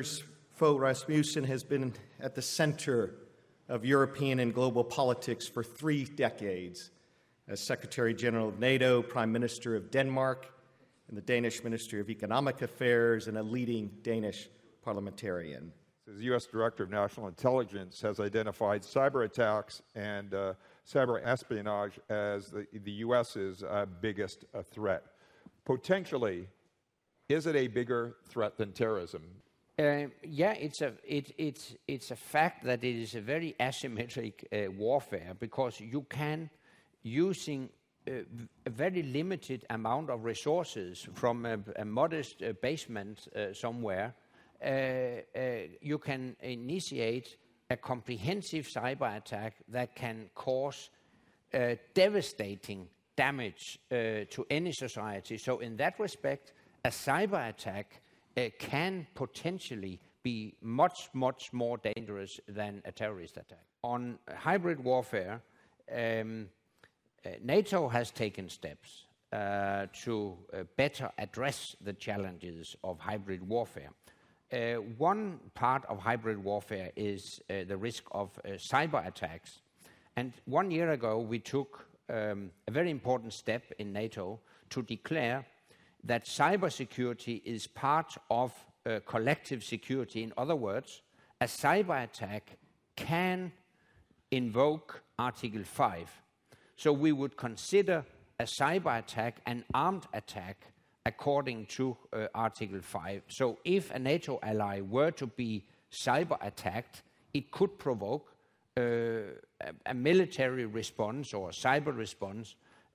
Anders Fogh Rasmussen has been at the center of European and global politics for 3 decades as Secretary General of NATO, Prime Minister of Denmark, and the Danish Ministry of Economic Affairs, and a leading Danish parliamentarian. The U.S. Director of National Intelligence has identified cyber attacks and cyber espionage as the U.S.'s biggest threat. Potentially, is it a bigger threat than terrorism? Yeah, it's a fact that it is a very asymmetric warfare, because you can, using a very limited amount of resources from a modest basement somewhere, you can initiate a comprehensive cyber attack that can cause devastating damage to any society. So in that respect, a cyber attack can potentially be much, much more dangerous than a terrorist attack. On hybrid warfare, NATO has taken steps to better address the challenges of hybrid warfare. One part of hybrid warfare is the risk of cyber attacks. And 1 year ago, we took a very important step in NATO to declare that cybersecurity is part of collective security. In other words, a cyber attack can invoke Article 5. So we would consider a cyber attack an armed attack according to Article 5. So if a NATO ally were to be cyber attacked, it could provoke a military response or a cyber response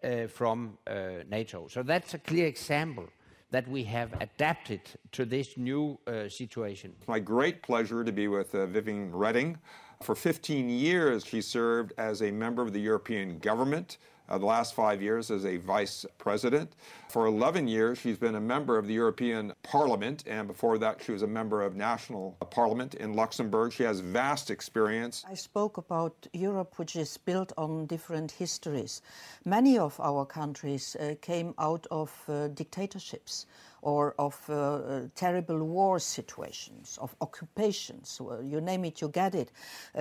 from NATO. So that's a clear example that we have adapted to this new situation. It's my great pleasure to be with Viviane Reding. For 15 years, she served as a member of the European government. The last 5 years as a vice president. For 11 years, she's been a member of the European Parliament, and before that, she was a member of national parliament in Luxembourg. She has vast experience. I spoke about Europe, which is built on different histories. Many of our countries came out of dictatorships or of terrible war situations, of occupations. You name it, you get it.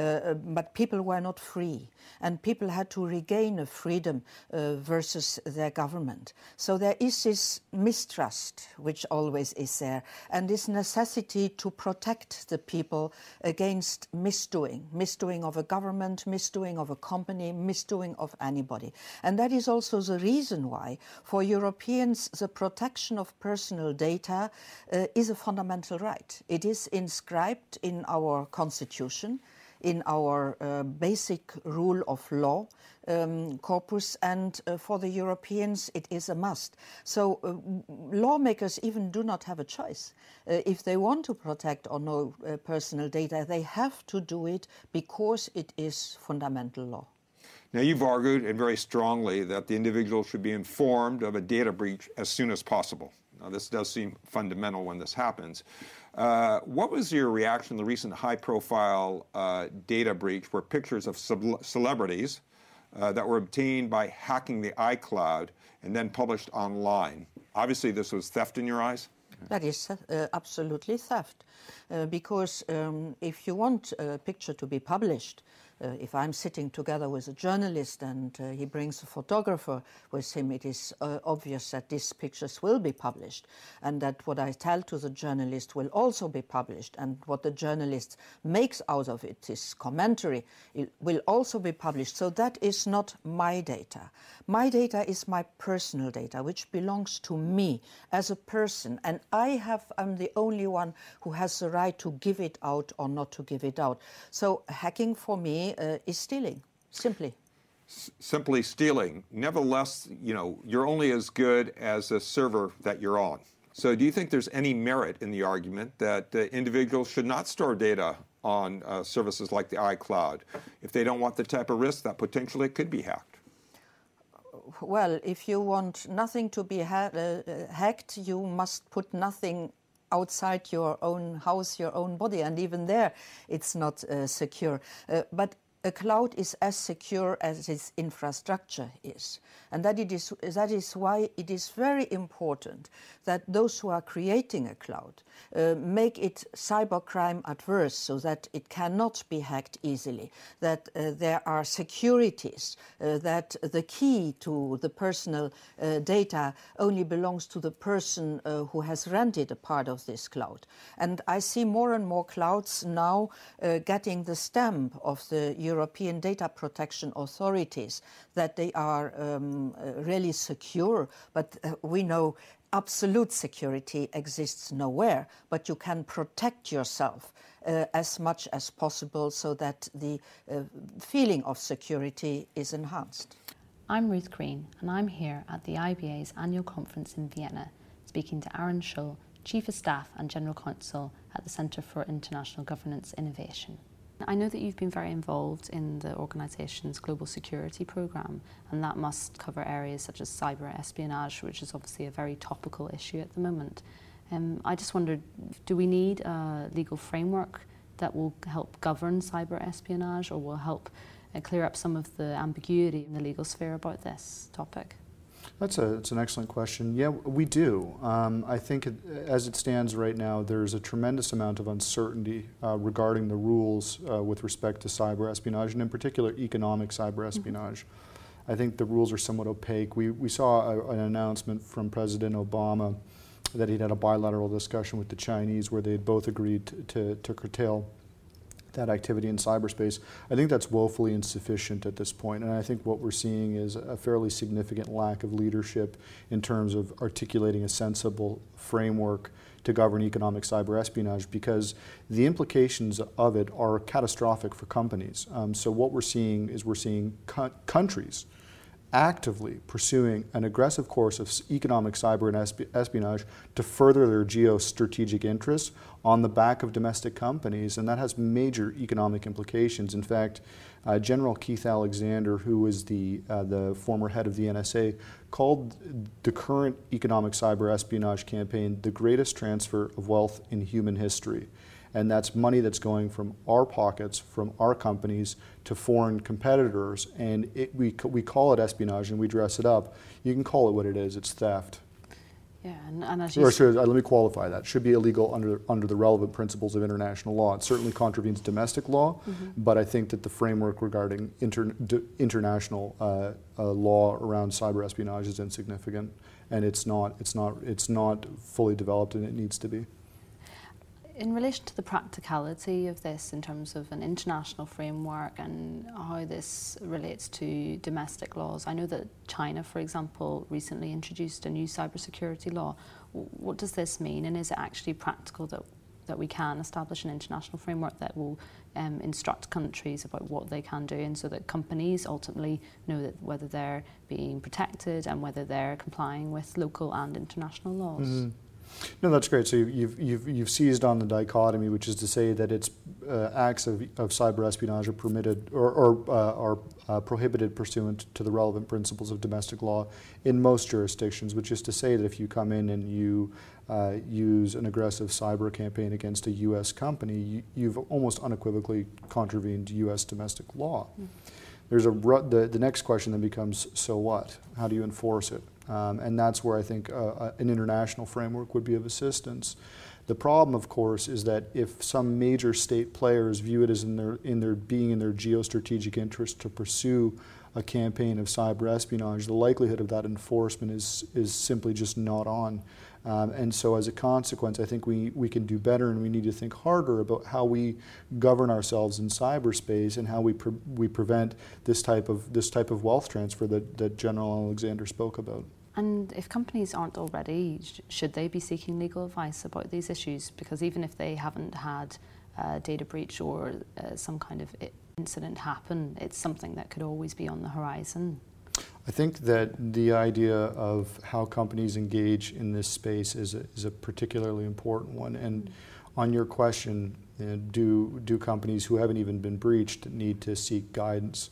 But people were not free, and people had to regain a freedom versus their government. So there is this mistrust, which always is there, and this necessity to protect the people against misdoing of a government, misdoing of a company, misdoing of anybody. And that is also the reason why, for Europeans, the protection of personal data is a fundamental right. It is inscribed in our constitution, in our basic rule of law corpus, and for the Europeans it is a must. So lawmakers even do not have a choice. If they want to protect or know personal data, they have to do it because it is fundamental law. Now, you've argued, and very strongly, that the individual should be informed of a data breach as soon as possible. Now, this does seem fundamental when this happens. What was your reaction to the recent high-profile data breach where pictures of celebrities that were obtained by hacking the iCloud and then published online? Obviously, this was theft in your eyes? That is absolutely theft. Because if you want a picture to be published, if I'm sitting together with a journalist and he brings a photographer with him, it is obvious that these pictures will be published, and that what I tell to the journalist will also be published, and what the journalist makes out of it, his commentary, it will also be published. So that is not my data. My data is my personal data, which belongs to me as a person, and I'm the only one who has the right to give it out or not to give it out. So hacking for me is stealing, simply. Simply stealing. Nevertheless, you're only as good as the server that you're on. So do you think there's any merit in the argument that individuals should not store data on services like the iCloud if they don't want the type of risk that potentially could be hacked? Well, if you want nothing to be hacked, you must put nothing outside your own house, your own body, and even there it's not secure. But a cloud is as secure as its infrastructure is. And that is why it is very important that those who are creating a cloud make it cybercrime adverse, so that it cannot be hacked easily, that there are securities, that the key to the personal data only belongs to the person who has rented a part of this cloud. And I see more and more clouds now getting the stamp of the European data protection authorities, that they are really secure, but we know absolute security exists nowhere, but you can protect yourself as much as possible so that the feeling of security is enhanced. I'm Ruth Green, and I'm here at the IBA's annual conference in Vienna, speaking to Aaron Schull, Chief of Staff and General Counsel at the Centre for International Governance Innovation. I know that you've been very involved in the organisation's global security programme, and that must cover areas such as cyber espionage, which is obviously a very topical issue at the moment. I just wondered, do we need a legal framework that will help govern cyber espionage, or will help clear up some of the ambiguity in the legal sphere about this topic? It's an excellent question. Yeah, we do. I think as it stands right now, there's a tremendous amount of uncertainty regarding the rules with respect to cyber espionage, and in particular economic cyber espionage. I think the rules are somewhat opaque. We saw an announcement from President Obama that he'd had a bilateral discussion with the Chinese where they had both agreed to curtail that activity in cyberspace. I think that's woefully insufficient at this point, and I think what we're seeing is a fairly significant lack of leadership in terms of articulating a sensible framework to govern economic cyber espionage, because the implications of it are catastrophic for companies. So what we're seeing is countries actively pursuing an aggressive course of economic cyber and espionage to further their geostrategic interests on the back of domestic companies, and that has major economic implications. In fact, General Keith Alexander, who was the former head of the NSA, called the current economic cyber espionage campaign the greatest transfer of wealth in human history. And that's money that's going from our pockets, from our companies, to foreign competitors. And we call it espionage and we dress it up. You can call it what it is, it's theft. Yeah, and as you let me qualify that. It should be illegal under the relevant principles of international law. It certainly contravenes domestic law, but I think that the framework regarding international law around cyber espionage is insignificant, and it's not fully developed, and it needs to be. In relation to the practicality of this in terms of an international framework and how this relates to domestic laws, I know that China, for example, recently introduced a new cybersecurity law. What does this mean, and is it actually practical that we can establish an international framework that will instruct countries about what they can do, and so that companies ultimately know that whether they're being protected and whether they're complying with local and international laws? Mm-hmm. No, that's great. So you've seized on the dichotomy, which is to say that it's acts of cyber espionage are permitted or prohibited pursuant to the relevant principles of domestic law in most jurisdictions, which is to say that if you come in and you use an aggressive cyber campaign against a U.S. company, you've almost unequivocally contravened U.S. domestic law. Mm. There's the next question then becomes, so what? How do you enforce it? And that's where I think an international framework would be of assistance. The problem, of course, is that if some major state players view it as in their geostrategic interest to pursue a campaign of cyber espionage, the likelihood of that enforcement is simply just not on. And so as a consequence, I think we can do better, and we need to think harder about how we govern ourselves in cyberspace and how we prevent this type of wealth transfer that General Alexander spoke about. And if companies aren't already, should they be seeking legal advice about these issues? Because even if they haven't had a data breach or some kind of incident happen, it's something that could always be on the horizon. I think that the idea of how companies engage in this space is a particularly important one. And on your question, do companies who haven't even been breached need to seek guidance?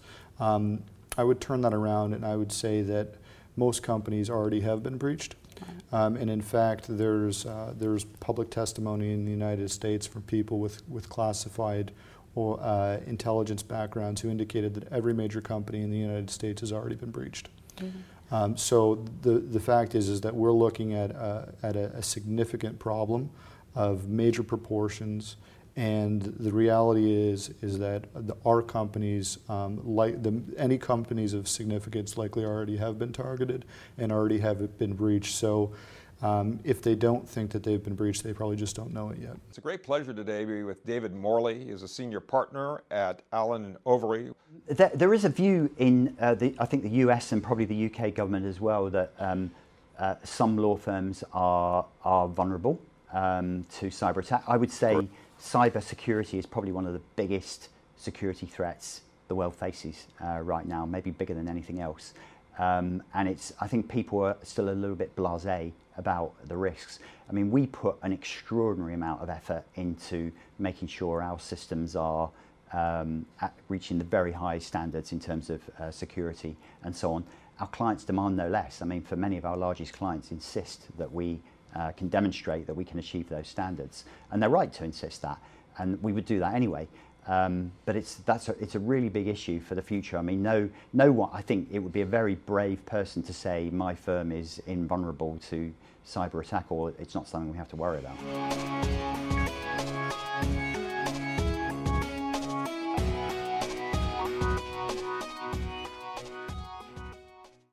I would turn that around and I would say that most companies already have been breached. And in fact, there's public testimony in the United States from people with classified or intelligence backgrounds who indicated that every major company in the United States has already been breached. So the fact is that we're looking at a significant problem of major proportions, and the reality is that our companies, any companies of significance, likely already have been targeted and already have been breached. So if they don't think that they've been breached, they probably just don't know it yet. It's a great pleasure today to be with David Morley. He's a senior partner at Allen & Overy. There is a view in, I think, the US and probably the UK government as well, that some law firms are vulnerable to cyber attack. I would say cyber security is probably one of the biggest security threats the world faces right now, maybe bigger than anything else. And I think people are still a little bit blasé about the risks. I mean, we put an extraordinary amount of effort into making sure our systems are reaching the very high standards in terms of security and so on. Our clients demand no less. I mean, for many of our largest clients insist that we can demonstrate that we can achieve those standards. And they're right to insist that. And we would do that anyway. But it's a really big issue for the future. I mean, no one, I think it would be a very brave person to say my firm is invulnerable to cyber attack, or it's not something we have to worry about.